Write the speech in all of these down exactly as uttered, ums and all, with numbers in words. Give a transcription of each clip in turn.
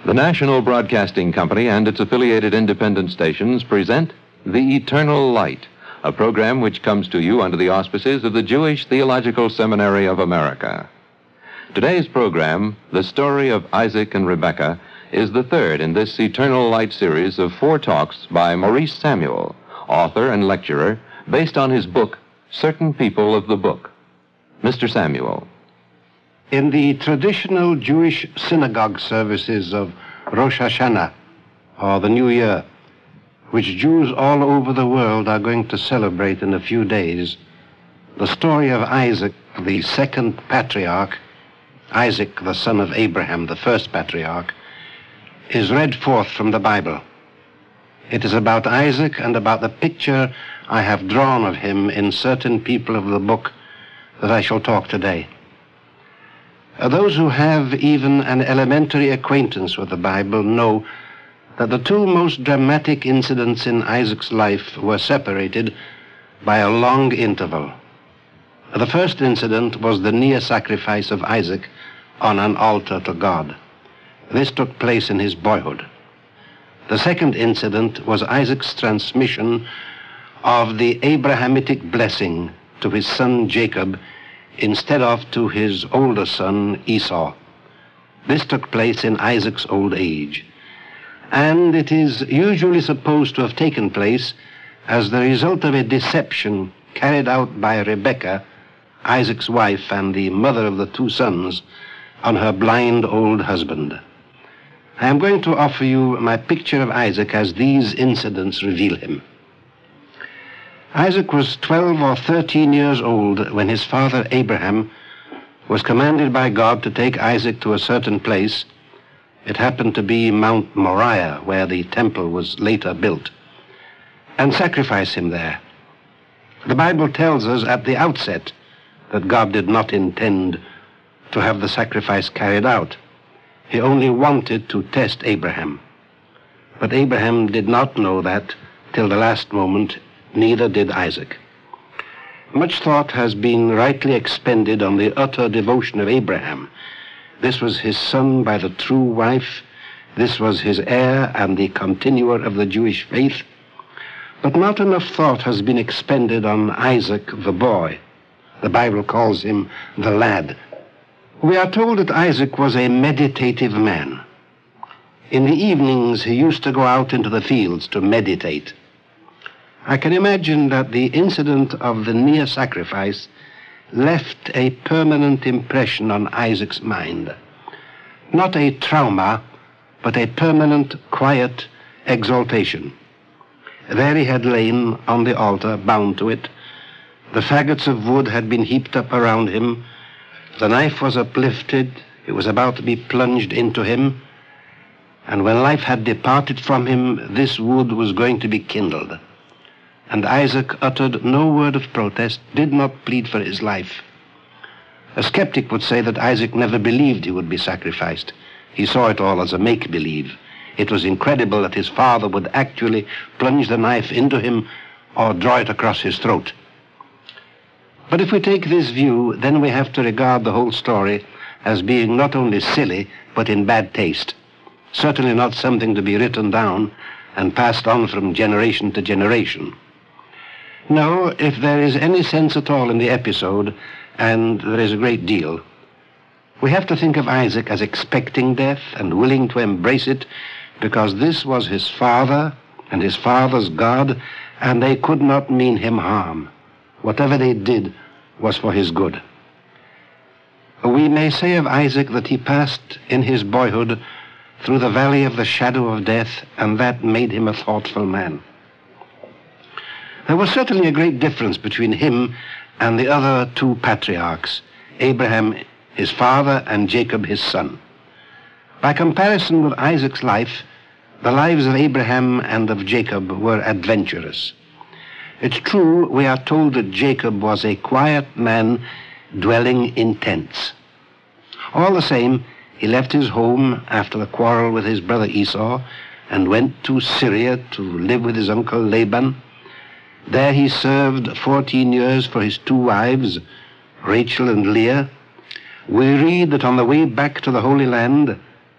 The National Broadcasting Company and its affiliated independent stations present The Eternal Light, a program which comes to you under the auspices of the Jewish Theological Seminary of America. Today's program, The Story of Isaac and Rebekah, is the third in this Eternal Light series of four talks by Maurice Samuel, author and lecturer, based on his book, Certain People of the Book. Mister Samuel. In the traditional Jewish synagogue services of Rosh Hashanah, or the New Year, which Jews all over the world are going to celebrate in a few days, the story of Isaac, the second patriarch, Isaac, the son of Abraham, the first patriarch, is read forth from the Bible. It is about Isaac and about the picture I have drawn of him in Certain People of the Book that I shall talk today. Those who have even an elementary acquaintance with the Bible know that the two most dramatic incidents in Isaac's life were separated by a long interval. The first incident was the near sacrifice of Isaac on an altar to God. This took place in his boyhood. The second incident was Isaac's transmission of the Abrahamitic blessing to his son Jacob instead of to his older son Esau. This took place in Isaac's old age, and it is usually supposed to have taken place as the result of a deception carried out by Rebekah, Isaac's wife and the mother of the two sons, on her blind old husband. I am going to offer you my picture of Isaac as these incidents reveal him. Isaac was twelve or thirteen years old when his father Abraham was commanded by God to take Isaac to a certain place. It happened to be Mount Moriah, where the temple was later built, and sacrifice him there. The Bible tells us at the outset that God did not intend to have the sacrifice carried out. He only wanted to test Abraham. But Abraham did not know that till the last moment. Neither did Isaac. Much thought has been rightly expended on the utter devotion of Abraham. This was his son by the true wife. This was his heir and the continuer of the Jewish faith. But not enough thought has been expended on Isaac the boy. The Bible calls him the lad. We are told that Isaac was a meditative man. In the evenings, he used to go out into the fields to meditate. I can imagine that the incident of the near sacrifice left a permanent impression on Isaac's mind. Not a trauma, but a permanent, quiet exaltation. There he had lain on the altar, bound to it. The faggots of wood had been heaped up around him. The knife was uplifted. It was about to be plunged into him. And when life had departed from him, this wood was going to be kindled. And Isaac uttered no word of protest, did not plead for his life. A skeptic would say that Isaac never believed he would be sacrificed. He saw it all as a make-believe. It was incredible that his father would actually plunge the knife into him or draw it across his throat. But if we take this view, then we have to regard the whole story as being not only silly, but in bad taste. Certainly not something to be written down and passed on from generation to generation. No, if there is any sense at all in the episode, and there is a great deal, we have to think of Isaac as expecting death and willing to embrace it, because this was his father and his father's God, and they could not mean him harm. Whatever they did was for his good. We may say of Isaac that he passed in his boyhood through the valley of the shadow of death, and that made him a thoughtful man. There was certainly a great difference between him and the other two patriarchs, Abraham his father and Jacob his son. By comparison with Isaac's life, the lives of Abraham and of Jacob were adventurous. It's true, we are told that Jacob was a quiet man dwelling in tents. All the same, he left his home after the quarrel with his brother Esau and went to Syria to live with his uncle Laban. There he served fourteen years for his two wives, Rachel and Leah. We read that on the way back to the Holy Land,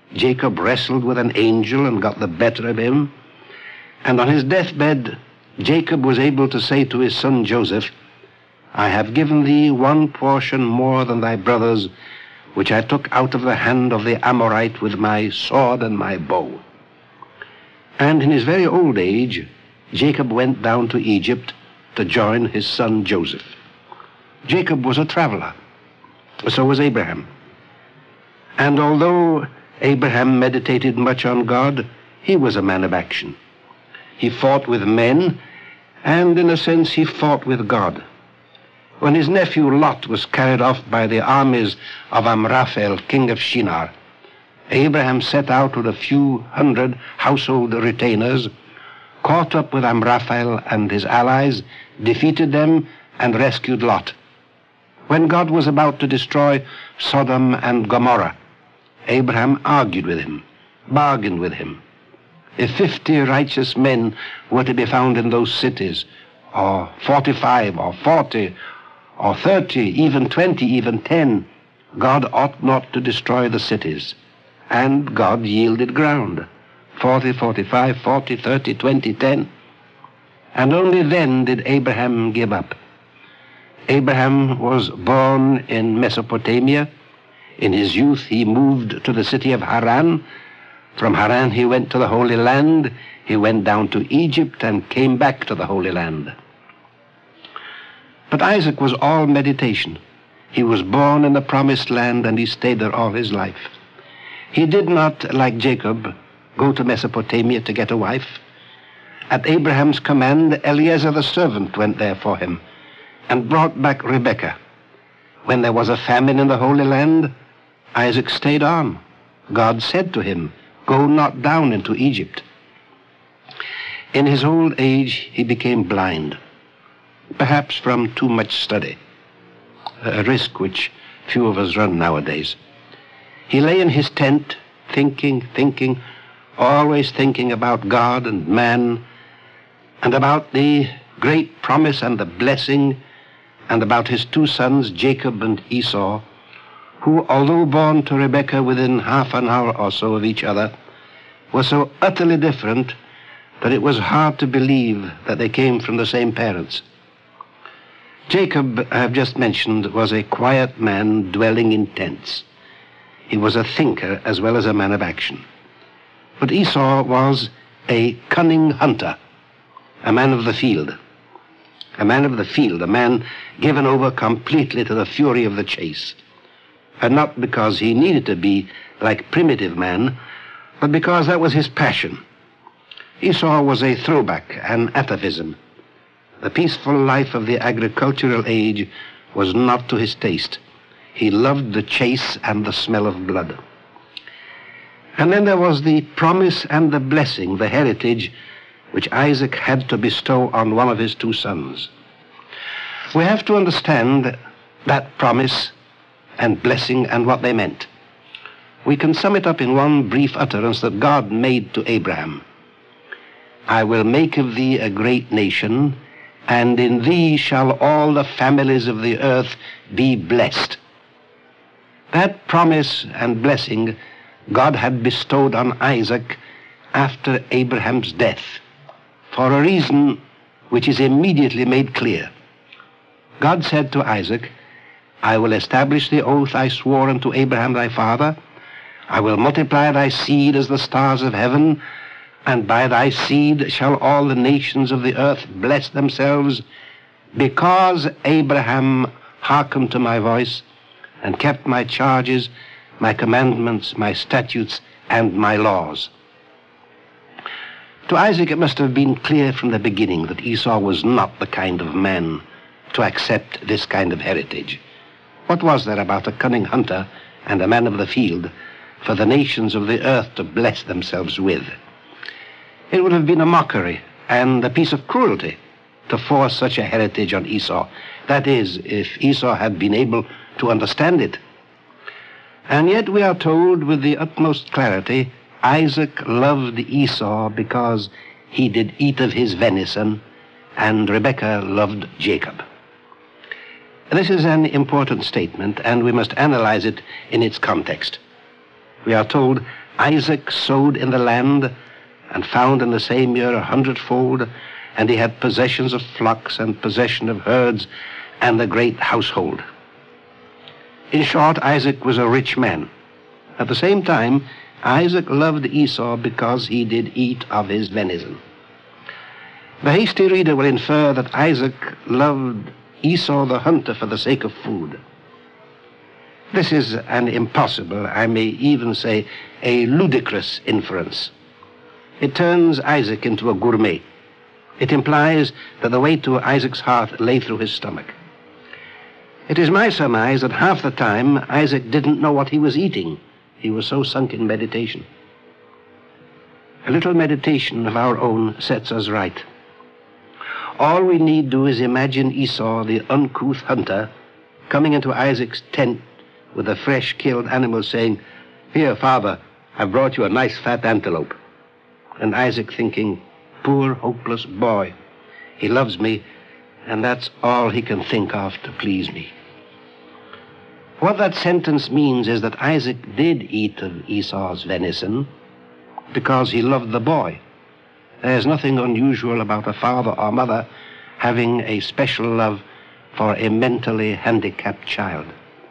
Jacob wrestled with an angel and got the better of him. And on his deathbed, Jacob was able to say to his son Joseph, I have given thee one portion more than thy brothers, which I took out of the hand of the Amorite with my sword and my bow. And in his very old age, Jacob went down to Egypt to join his son Joseph. Jacob was a traveler. So was Abraham. And although Abraham meditated much on God, he was a man of action. He fought with men, and in a sense he fought with God. When his nephew Lot was carried off by the armies of Amraphel, king of Shinar, Abraham set out with a few hundred household retainers, caught up with Amraphel and his allies, defeated them, and rescued Lot. When God was about to destroy Sodom and Gomorrah, Abraham argued with him, bargained with him. If fifty righteous men were to be found in those cities, or forty-five, or forty, or thirty, even twenty, even ten, God ought not to destroy the cities. And God yielded ground. Forty, forty-five, forty, thirty, twenty, ten. And only then did Abraham give up. Abraham was born in Mesopotamia. In his youth he moved to the city of Haran. From Haran he went to the Holy Land. He went down to Egypt and came back to the Holy Land. But Isaac was all meditation. He was born in the Promised Land and he stayed there all his life. He did not, like Jacob, go to Mesopotamia to get a wife. At Abraham's command, Eliezer the servant went there for him and brought back Rebekah. When there was a famine in the Holy Land, Isaac stayed on. God said to him, go not down into Egypt. In his old age, he became blind, perhaps from too much study, a risk which few of us run nowadays. He lay in his tent, thinking, thinking, always thinking about God and man, and about the great promise and the blessing, and about his two sons, Jacob and Esau, who, although born to Rebekah within half an hour or so of each other, were so utterly different that it was hard to believe that they came from the same parents. Jacob, I have just mentioned, was a quiet man dwelling in tents. He was a thinker as well as a man of action. But Esau was a cunning hunter, a man of the field. A man of the field, a man given over completely to the fury of the chase. And not because he needed to be like primitive man, but because that was his passion. Esau was a throwback, an atavism. The peaceful life of the agricultural age was not to his taste. He loved the chase and the smell of blood. And then there was the promise and the blessing, the heritage, which Isaac had to bestow on one of his two sons. We have to understand that promise and blessing and what they meant. We can sum it up in one brief utterance that God made to Abraham. I will make of thee a great nation, and in thee shall all the families of the earth be blessed. That promise and blessing God had bestowed on Isaac after Abraham's death, for a reason which is immediately made clear. God said to Isaac, I will establish the oath I swore unto Abraham thy father. I will multiply thy seed as the stars of heaven, and by thy seed shall all the nations of the earth bless themselves, because Abraham hearkened to my voice and kept my charges, my commandments, my statutes, and my laws. To Isaac it must have been clear from the beginning that Esau was not the kind of man to accept this kind of heritage. What was there about a cunning hunter and a man of the field for the nations of the earth to bless themselves with? It would have been a mockery and a piece of cruelty to force such a heritage on Esau. That is, if Esau had been able to understand it. And yet we are told with the utmost clarity, Isaac loved Esau because he did eat of his venison, and Rebekah loved Jacob. This is an important statement, and we must analyze it in its context. We are told, Isaac sowed in the land and found in the same year a hundredfold, and he had possessions of flocks and possession of herds and a great household. In short, Isaac was a rich man. At the same time, Isaac loved Esau because he did eat of his venison. The hasty reader will infer that Isaac loved Esau the hunter for the sake of food. This is an impossible, I may even say, a ludicrous inference. It turns Isaac into a gourmet. It implies that the way to Isaac's heart lay through his stomach. It is my surmise that half the time Isaac didn't know what he was eating. He was so sunk in meditation. A little meditation of our own sets us right. All we need do is imagine Esau, the uncouth hunter, coming into Isaac's tent with a fresh killed animal, saying, "Here, father, I've brought you a nice fat antelope." And Isaac thinking, "Poor, hopeless boy. He loves me, and that's all he can think of to please me." What that sentence means is that Isaac did eat of Esau's venison because he loved the boy. There's nothing unusual about a father or mother having a special love for a mentally handicapped child.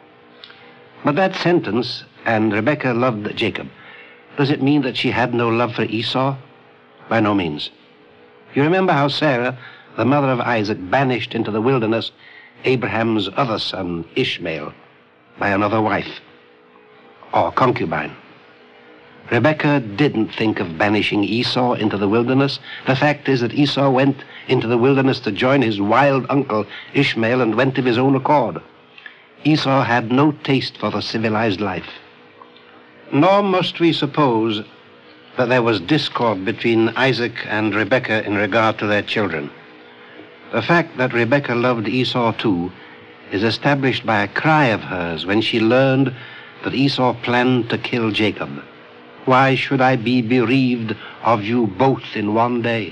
But that sentence, "and Rebekah loved Jacob," does it mean that she had no love for Esau? By no means. You remember how Sarah, the mother of Isaac, banished into the wilderness Abraham's other son, Ishmael, by another wife, or concubine. Rebekah didn't think of banishing Esau into the wilderness. The fact is that Esau went into the wilderness to join his wild uncle Ishmael and went of his own accord. Esau had no taste for the civilized life. Nor must we suppose that there was discord between Isaac and Rebekah in regard to their children. The fact that Rebekah loved Esau too is established by a cry of hers when she learned that Esau planned to kill Jacob. "Why should I be bereaved of you both in one day?"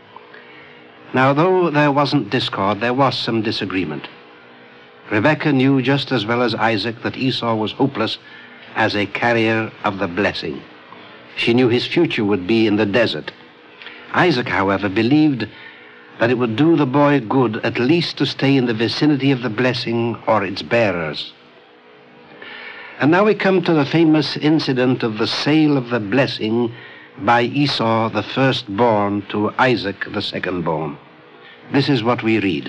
Now, though there wasn't discord, there was some disagreement. Rebekah knew just as well as Isaac that Esau was hopeless as a carrier of the blessing. She knew his future would be in the desert. Isaac, however, believed that it would do the boy good at least to stay in the vicinity of the blessing or its bearers. And now we come to the famous incident of the sale of the blessing by Esau, the firstborn, to Isaac, the secondborn. This is what we read.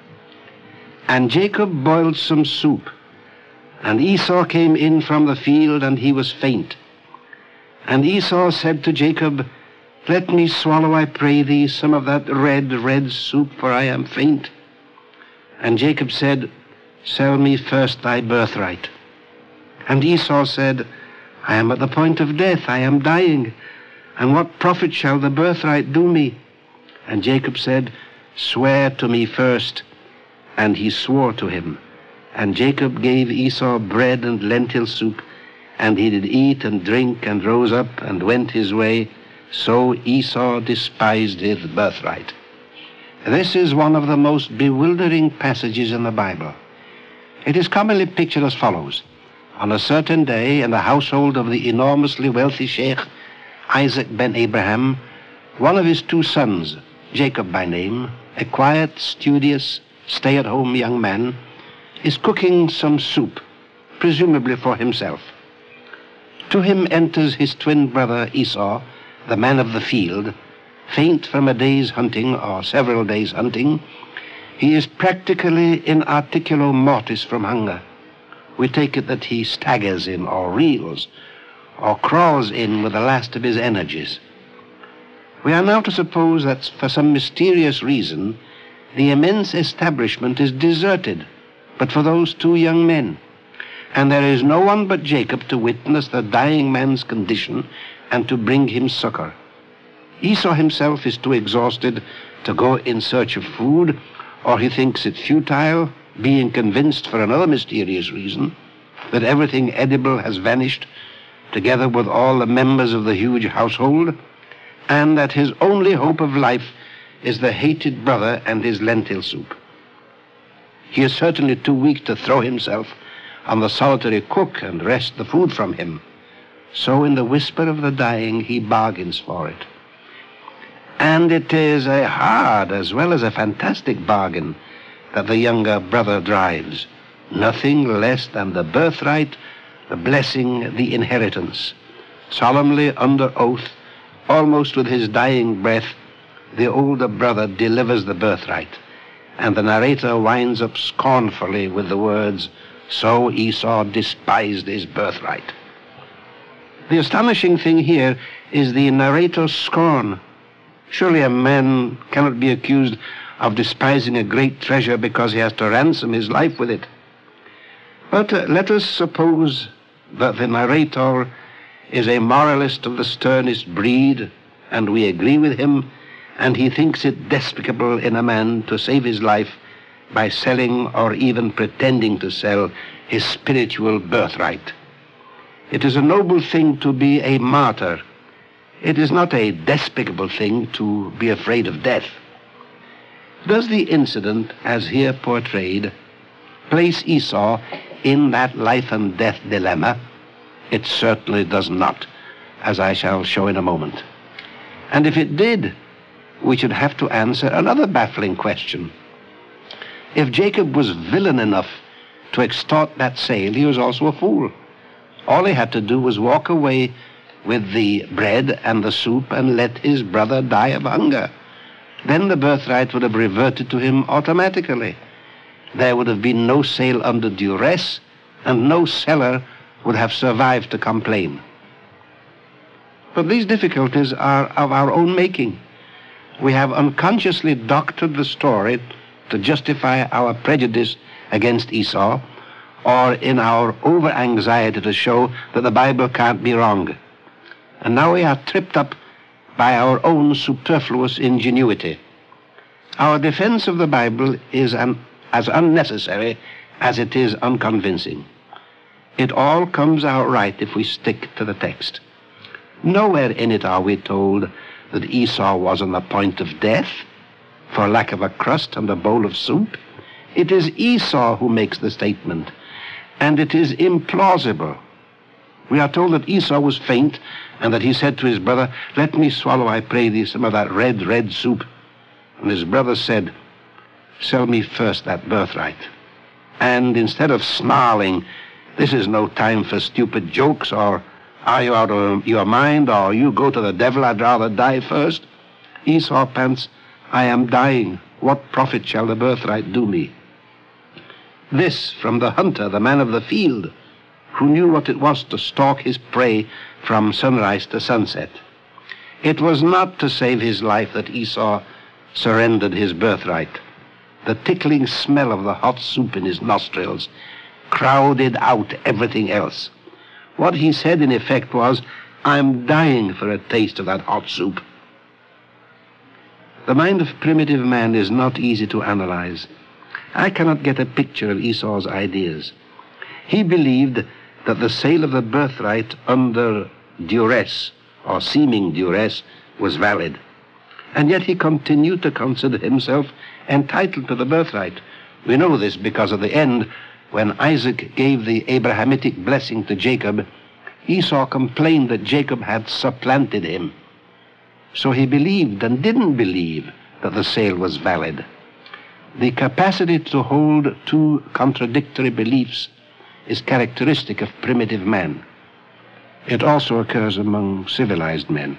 "And Jacob boiled some soup, and Esau came in from the field, and he was faint. And Esau said to Jacob, 'Let me swallow, I pray thee, some of that red, red soup, for I am faint.' And Jacob said, 'Sell me first thy birthright.' And Esau said, 'I am at the point of death, I am dying, and what profit shall the birthright do me?' And Jacob said, 'Swear to me first.' And he swore to him. And Jacob gave Esau bread and lentil soup, and he did eat and drink, and rose up and went his way. So Esau despised his birthright." This is one of the most bewildering passages in the Bible. It is commonly pictured as follows. On a certain day, in the household of the enormously wealthy Sheikh Isaac ben Abraham, one of his two sons, Jacob by name, a quiet, studious, stay-at-home young man, is cooking some soup, presumably for himself. To him enters his twin brother Esau, the man of the field, faint from a day's hunting or several days' hunting. He is practically in articulo mortis from hunger. We take it that he staggers in or reels or crawls in with the last of his energies. We are now to suppose that for some mysterious reason the immense establishment is deserted but for those two young men, and there is no one but Jacob to witness the dying man's condition and to bring him succor. Esau himself is too exhausted to go in search of food, or he thinks it futile, being convinced for another mysterious reason that everything edible has vanished, together with all the members of the huge household, and that his only hope of life is the hated brother and his lentil soup. He is certainly too weak to throw himself on the solitary cook and wrest the food from him. so in the whisper of the dying he bargains for it. And it is a hard as well as a fantastic bargain that the younger brother drives. Nothing less than the birthright, the blessing, the inheritance. Solemnly under oath, almost with his dying breath, the older brother delivers the birthright, and the narrator winds up scornfully with the words, "So Esau despised his birthright." The astonishing thing here is the narrator's scorn. Surely a man cannot be accused of despising a great treasure because he has to ransom his life with it. But uh, let us suppose that the narrator is a moralist of the sternest breed, and we agree with him, and he thinks it despicable in a man to save his life by selling or even pretending to sell his spiritual birthright. It is a noble thing to be a martyr. It is not a despicable thing to be afraid of death. Does the incident, as here portrayed, place Esau in that life and death dilemma? It certainly does not, as I shall show in a moment. And if it did, we should have to answer another baffling question. If Jacob was villain enough to extort that sale, he was also a fool. All he had to do was walk away with the bread and the soup and let his brother die of hunger. Then the birthright would have reverted to him automatically. There would have been no sale under duress, and no seller would have survived to complain. But these difficulties are of our own making. We have unconsciously doctored the story to justify our prejudice against Esau, or in our over-anxiety to show that the Bible can't be wrong. And now we are tripped up by our own superfluous ingenuity. Our defense of the Bible is an, as unnecessary as it is unconvincing. It all comes out right if we stick to the text. Nowhere in it are we told that Esau was on the point of death for lack of a crust and a bowl of soup. It is Esau who makes the statement, and it is implausible. We are told that Esau was faint, and that he said to his brother, "Let me swallow, I pray thee, some of that red, red soup." And his brother said, "Sell me first that birthright." And instead of snarling, "This is no time for stupid jokes," or "Are you out of your mind?" or "You go to the devil, I'd rather die first," Esau pants, "I am dying. What profit shall the birthright do me?" This from the hunter, the man of the field, who knew what it was to stalk his prey from sunrise to sunset. It was not to save his life that Esau surrendered his birthright. The tickling smell of the hot soup in his nostrils crowded out everything else. What he said in effect was, "I'm dying for a taste of that hot soup." The mind of primitive man is not easy to analyze. I cannot get a picture of Esau's ideas. He believed that the sale of the birthright under duress, or seeming duress, was valid. And yet he continued to consider himself entitled to the birthright. We know this because at the end, when Isaac gave the Abrahamic blessing to Jacob, Esau complained that Jacob had supplanted him. So he believed and didn't believe that the sale was valid. The capacity to hold two contradictory beliefs is characteristic of primitive man. It also occurs among civilized men.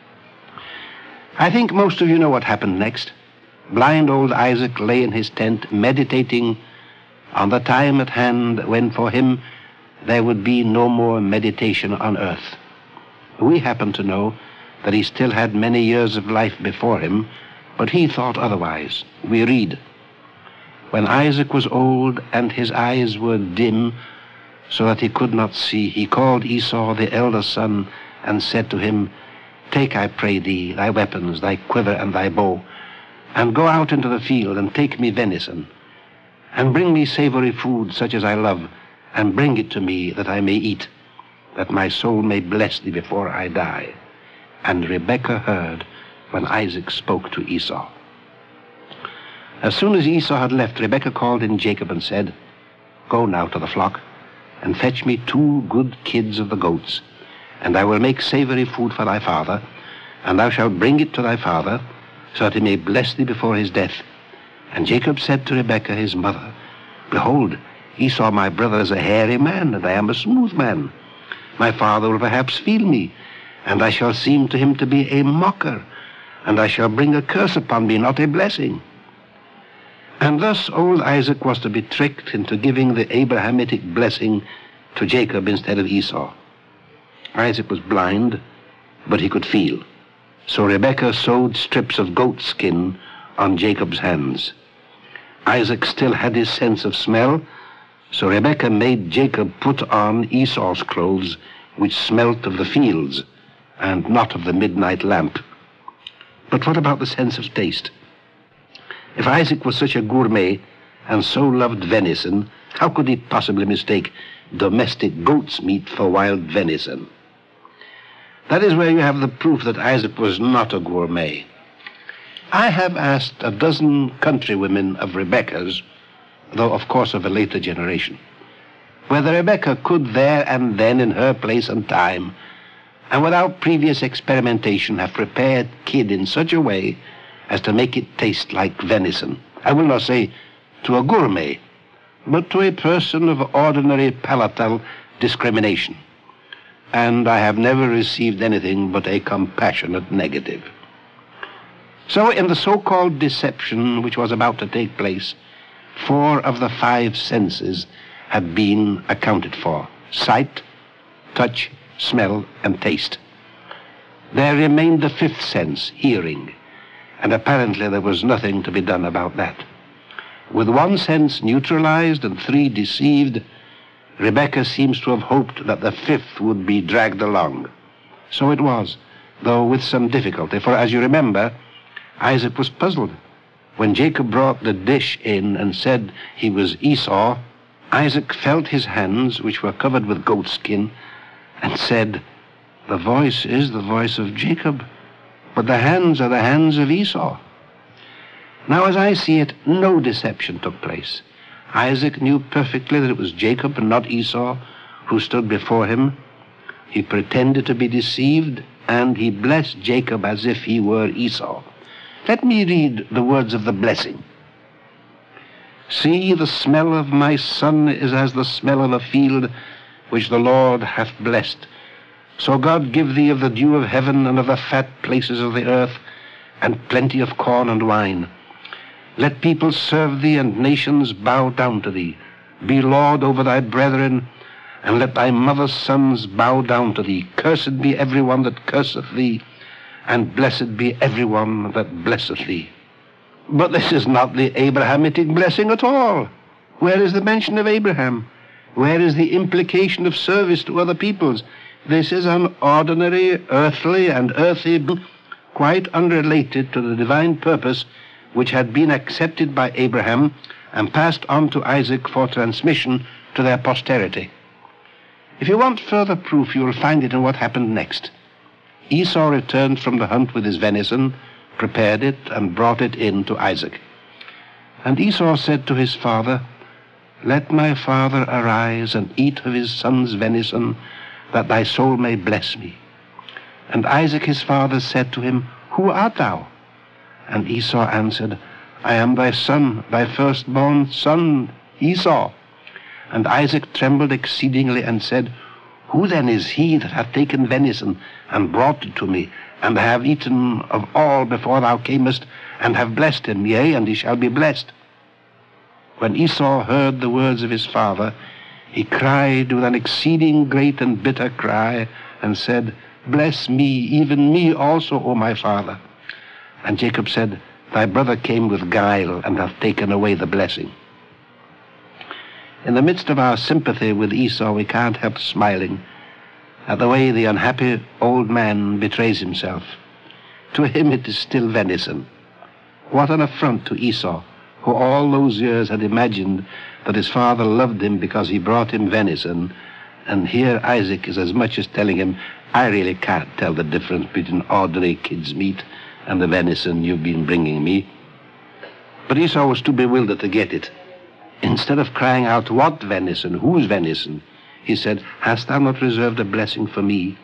I think most of you know what happened next. Blind old Isaac lay in his tent meditating on the time at hand when for him there would be no more meditation on earth. We happen to know that he still had many years of life before him, but he thought otherwise. We read, "When Isaac was old and his eyes were dim, so that he could not see, he called Esau the elder son and said to him, 'Take, I pray thee, thy weapons, thy quiver and thy bow, and go out into the field and take me venison, and bring me savory food such as I love, and bring it to me that I may eat, that my soul may bless thee before I die.' And Rebekah heard when Isaac spoke to Esau." As soon as Esau had left, Rebekah called in Jacob and said, "Go now to the flock, and fetch me two good kids of the goats, and I will make savory food for thy father, and thou shalt bring it to thy father, so that he may bless thee before his death. And Jacob said to Rebekah his mother, Behold, Esau my brother is a hairy man, and I am a smooth man. My father will perhaps feel me, and I shall seem to him to be a mocker, and I shall bring a curse upon me, not a blessing. And thus old Isaac was to be tricked into giving the Abrahamitic blessing to Jacob instead of Esau. Isaac was blind, but he could feel. So Rebekah sewed strips of goat skin on Jacob's hands. Isaac still had his sense of smell, so Rebekah made Jacob put on Esau's clothes, which smelt of the fields and not of the midnight lamp. But what about the sense of taste? If Isaac was such a gourmet and so loved venison, how could he possibly mistake domestic goat's meat for wild venison? That is where you have the proof that Isaac was not a gourmet. I have asked a dozen countrywomen of Rebekah's, though of course of a later generation, whether Rebekah could there and then in her place and time, and without previous experimentation, have prepared kid in such a way as to make it taste like venison. I will not say to a gourmet, but to a person of ordinary palatal discrimination. And I have never received anything but a compassionate negative. So in the so-called deception which was about to take place, four of the five senses had been accounted for: sight, touch, smell, and taste. There remained the fifth sense, hearing, and apparently there was nothing to be done about that. With one sense neutralized and three deceived, Rebekah seems to have hoped that the fifth would be dragged along. So it was, though with some difficulty, for as you remember, Isaac was puzzled. When Jacob brought the dish in and said he was Esau, Isaac felt his hands, which were covered with goatskin, and said, "The voice is the voice of Jacob, but the hands are the hands of Esau." Now, as I see it, no deception took place. Isaac knew perfectly that it was Jacob and not Esau who stood before him. He pretended to be deceived, and he blessed Jacob as if he were Esau. Let me read the words of the blessing. "See, the smell of my son is as the smell of a field which the Lord hath blessed. So God give thee of the dew of heaven and of the fat places of the earth, and plenty of corn and wine. Let people serve thee, and nations bow down to thee. Be Lord over thy brethren, and let thy mother's sons bow down to thee. Cursed be every one that curseth thee, and blessed be every one that blesseth thee." But this is not the Abrahamitic blessing at all. Where is the mention of Abraham? Where is the implication of service to other peoples? This is an ordinary, earthly, and earthy, quite unrelated to the divine purpose which had been accepted by Abraham and passed on to Isaac for transmission to their posterity. If you want further proof, you will find it in what happened next. Esau returned from the hunt with his venison, prepared it, and brought it in to Isaac. And Esau said to his father, "Let my father arise and eat of his son's venison, that thy soul may bless me." And Isaac his father said to him, "Who art thou?" And Esau answered, "I am thy son, thy firstborn son, Esau." And Isaac trembled exceedingly and said, "Who then is he that hath taken venison and brought it to me? And I have eaten of all before thou camest, and have blessed him, yea, and he shall be blessed." When Esau heard the words of his father, he cried with an exceeding great and bitter cry, and said, "Bless me, even me also, O my father." And Jacob said, "Thy brother came with guile, and hath taken away the blessing." In the midst of our sympathy with Esau, we can't help smiling at the way the unhappy old man betrays himself. To him it is still venison. What an affront to Esau, who all those years had imagined that his father loved him because he brought him venison, and here Isaac is as much as telling him, "I really can't tell the difference between ordinary kid's meat and the venison you've been bringing me." But Esau was too bewildered to get it. Instead of crying out, "What venison? Whose venison?" he said, "Hast thou not reserved a blessing for me?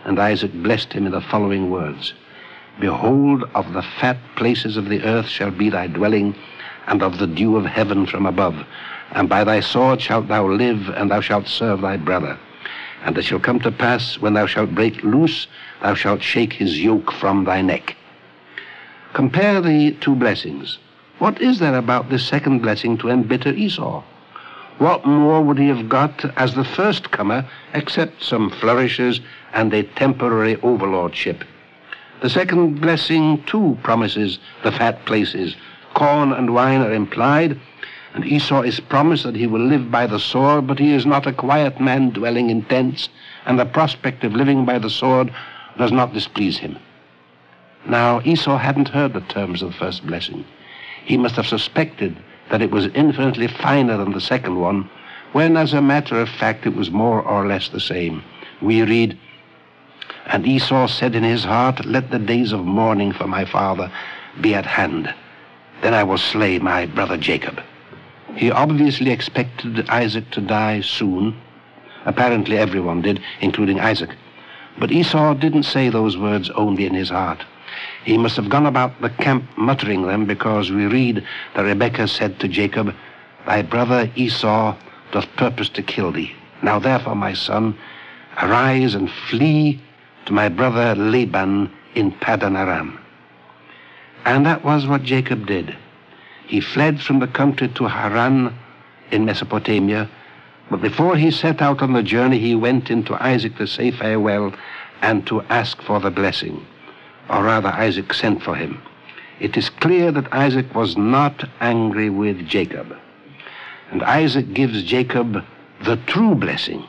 And Isaac blessed him in the following words: Behold, of the fat places of the earth shall be thy dwelling, and of the dew of heaven from above. And by thy sword shalt thou live, and thou shalt serve thy brother. And it shall come to pass, when thou shalt break loose, thou shalt shake his yoke from thy neck. Compare the two blessings. What is there about this second blessing to embitter Esau? What more would he have got as the first comer, except some flourishes and a temporary overlordship? The second blessing, too, promises the fat places. Corn and wine are implied, and Esau is promised that he will live by the sword, but he is not a quiet man dwelling in tents, and the prospect of living by the sword does not displease him. Now, Esau hadn't heard the terms of the first blessing. He must have suspected that it was infinitely finer than the second one, when, as a matter of fact, it was more or less the same. We read, And Esau said in his heart, Let the days of mourning for my father be at hand. Then I will slay my brother Jacob. He obviously expected Isaac to die soon. Apparently everyone did, including Isaac. But Esau didn't say those words only in his heart. He must have gone about the camp muttering them, because we read that Rebekah said to Jacob, Thy brother Esau doth purpose to kill thee. Now therefore, my son, arise and flee to my brother Laban in Paddan Aram. And that was what Jacob did. He fled from the country to Haran in Mesopotamia, but before he set out on the journey, he went into Isaac to say farewell and to ask for the blessing. Or rather, Isaac sent for him. It is clear that Isaac was not angry with Jacob. And Isaac gives Jacob the true blessing.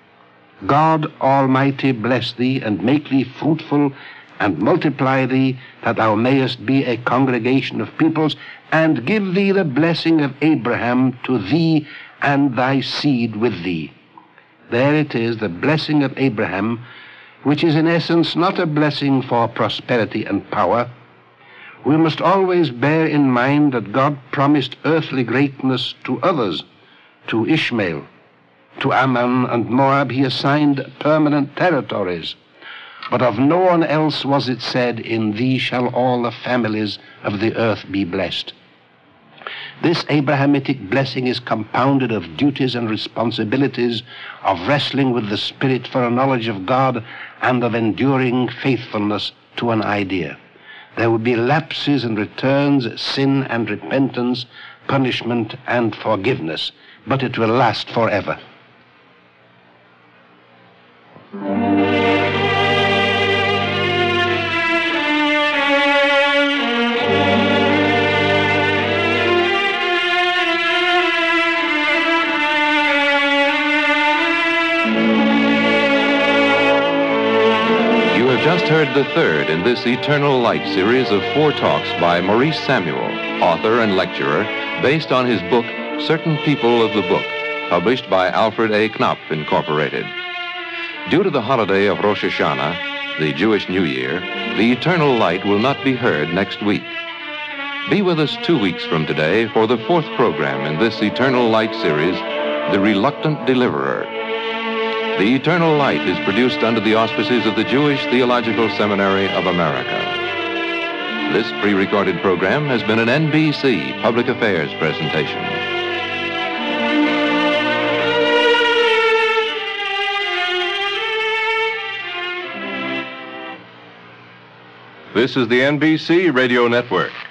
God Almighty bless thee, and make thee fruitful, and multiply thee, that thou mayest be a congregation of peoples, and give thee the blessing of Abraham to thee and thy seed with thee. There it is, the blessing of Abraham, which is in essence not a blessing for prosperity and power. We must always bear in mind that God promised earthly greatness to others. To Ishmael, to Ammon and Moab, he assigned permanent territories. But of no one else was it said, In thee shall all the families of the earth be blessed. This Abrahamic blessing is compounded of duties and responsibilities, of wrestling with the Spirit for a knowledge of God, and of enduring faithfulness to an idea. There will be lapses and returns, sin and repentance, punishment and forgiveness, but it will last forever. Just heard the third in this Eternal Light series of four talks by Maurice Samuel, author and lecturer, based on his book, Certain People of the Book, published by Alfred A. Knopf, Incorporated. Due to the holiday of Rosh Hashanah, the Jewish New Year, the Eternal Light will not be heard next week. Be with us two weeks from today for the fourth program in this Eternal Light series, The Reluctant Deliverer. The Eternal Light is produced under the auspices of the Jewish Theological Seminary of America. This pre-recorded program has been an N B C Public Affairs presentation. This is the N B C Radio Network.